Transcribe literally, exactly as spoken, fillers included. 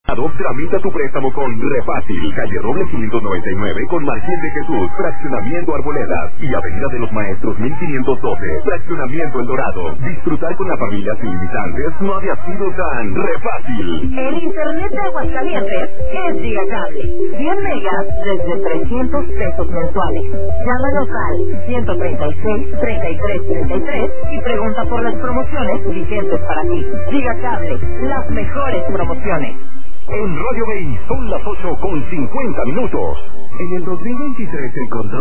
Tramita tu préstamo con Refácil, calle Roble quinientos noventa y nueve con Marcial de Jesús, fraccionamiento Arboledas y Avenida de los Maestros mil quinientos doce, fraccionamiento El Dorado. Disfrutar con la familia sin limitantes no había sido tan Refácil. El internet de Aguascalientes es Vía Cable. cien megas desde trescientos pesos mensuales. Llámanos al ciento treinta y seis, treinta y tres treinta y tres y pregunta por las promociones vigentes para ti. Vía Cable, las mejores promociones. En Radio Bay son las ocho con cincuenta minutos. En el dos mil veintitrés el control